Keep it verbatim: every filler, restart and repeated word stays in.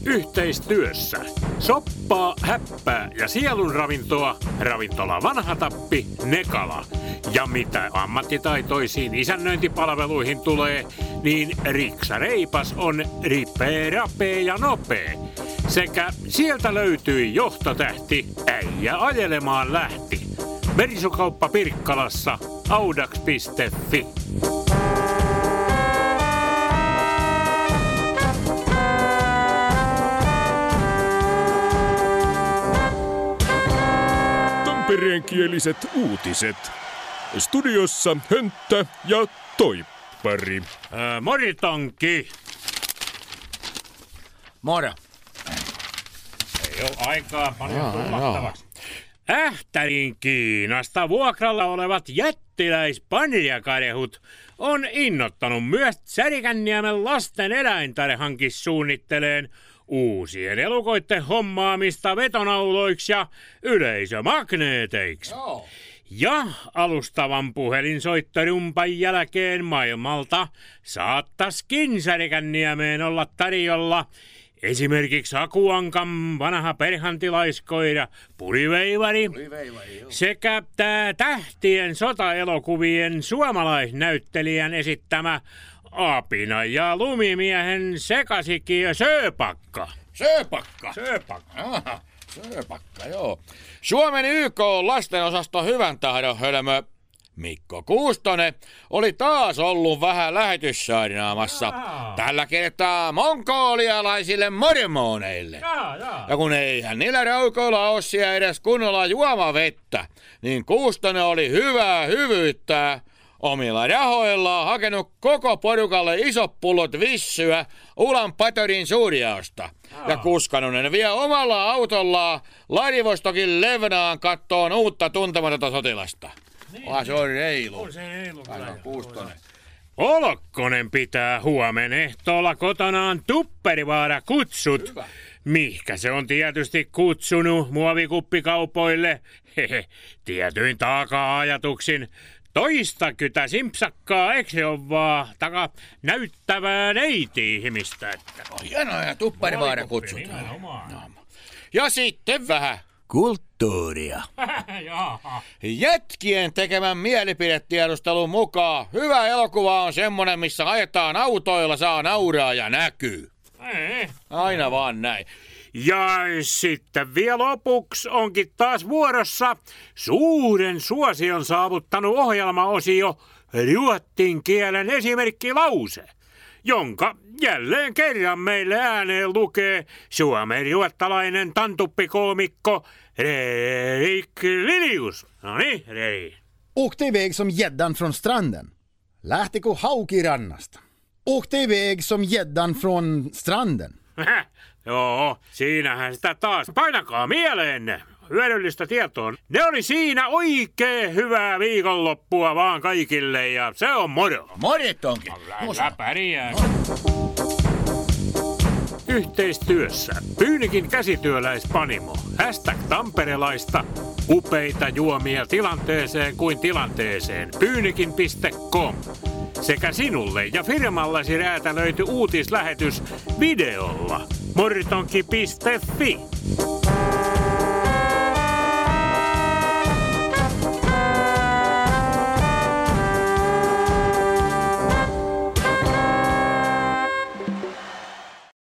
Yhteistyössä soppaa, häppää ja sielun ravintoa ravintola Vanha Tappi, Nekala. Ja mitä ammattitaitoisiin isännöintipalveluihin tulee, niin Riksa Reipas on ripeä, rapea ja nopea. Sekä sieltä löytyi johtotähti, äijä ajelemaan lähti. Merisukauppa Pirkkalassa, audax piste fi. Tampereenkieliset uutiset. Studiossa Hönttä ja Toippari. Öö, moritonki. Moro. Ei ole aikaa paljon tullattavaksi. Ähtärin Kiinasta vuokralla olevat jättiläispanjakarehut on innottanut myös Särikänniemen lasten eläintarhankin suunnitteleen uusien elukoitten hommaamista vetonauloiksi ja yleisömagneeteiksi. Joo. Ja alustavan puhelinsoittorumpan jälkeen maailmalta saattaskin Särikänniemeen olla tarjolla esimerkiksi Akuankan vanha perhantilaiskoira Puliveivari, Puliveivari sekä tää tähtien sotaelokuvien suomalaisnäyttelijän esittämä Apina ja lumimiehen sekasikiö Sööpakka. Sööpakka. Sööpakka. Aha, Sööpakka, joo. Suomen Y K-lastenosasto hyvän tahdon hölmö Mikko Kuustonen oli taas ollut vähän lähetyssaarinaamassa. Jaa. Tällä kertaa mongolialaisille mormoneille. Jaa, jaa. Ja kun eihän niillä raukoilla ole siellä edes kunnolla juomavettä, niin Kuustonen oli hyvää hyvyyttää omilla rahoillaan hakenut koko porukalle isot pullot vissyä Ulan-Batorin suurjaosta. Jaa. Ja kuskannut ne vielä omalla autollaan Ladivostokin Levnaan kattoon uutta tuntematonta sotilasta. Niin, Ah, se on reilu. On se reilu. Aivan Kuustonen. Olokkonen pitää huomen ehtoolla kotonaan Tupperivaara kutsut. Hyvä. Mihkä se on tietysti kutsunut muovikuppikaupoille. Hehe, tietyin taaka-ajatuksin. Toistakytä simpsakkaa, eikö se ole vaan taka näyttävää neiti-ihmistä? Että... On hienoa ja Tupperivaara kutsut. Nimenomaan. Ja sitten vähän kulttuuria. Jaha. Jätkien tekemän mielipidetiedustelun mukaan hyvä elokuva on semmonen, missä ajetaan autoilla, saa nauraa ja näkyy. Ei. Aina vaan näin. Ja sitten vielä lopuksi onkin taas vuorossa suuren suosion saavuttanut ohjelmaosio ruotsin kielen esimerkkilause, jonka jälleen kerran meille ääneen lukee suomen ruottalainen tantuppikoomikko Erik Lilius. No niin, Erik. Åkte iväg som gäddan från stranden. Lähti kuin hauki rannasta. Åkte iväg som gäddan från stranden. Joo, siinähän sitä taas. Painakaa mieleenne. Hyödyllistä tietoa. Ne oli siinä oikein hyvää viikonloppua vaan kaikille ja se on moro. Morjet onkin. Kyllä pärjää. Yhteistyössä Pyynikin käsityöläispanimo. Hashtag tamperelaista. Upeita juomia tilanteeseen kuin tilanteeseen. Pyynikin piste com. Sekä sinulle ja firmallasi räätälöity uutislähetys videolla. moritonki piste fi.